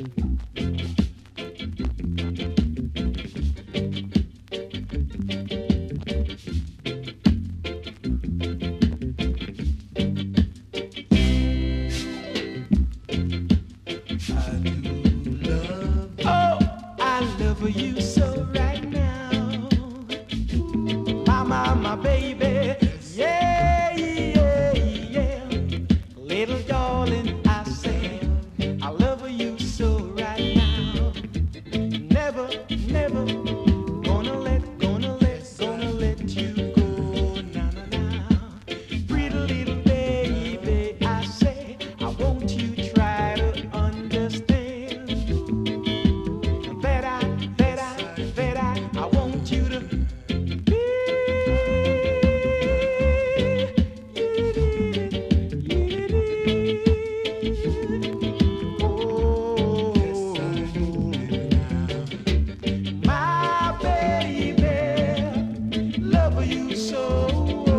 Oh, I love you so right now. My baby. Yeah, yeah, yeah. Little darling, I say, I love you so right now. Never, never gonna let you go. Now, now, now. Pretty little baby, I say, I want you try to understand that I want you to be. Oh, my baby, love you so.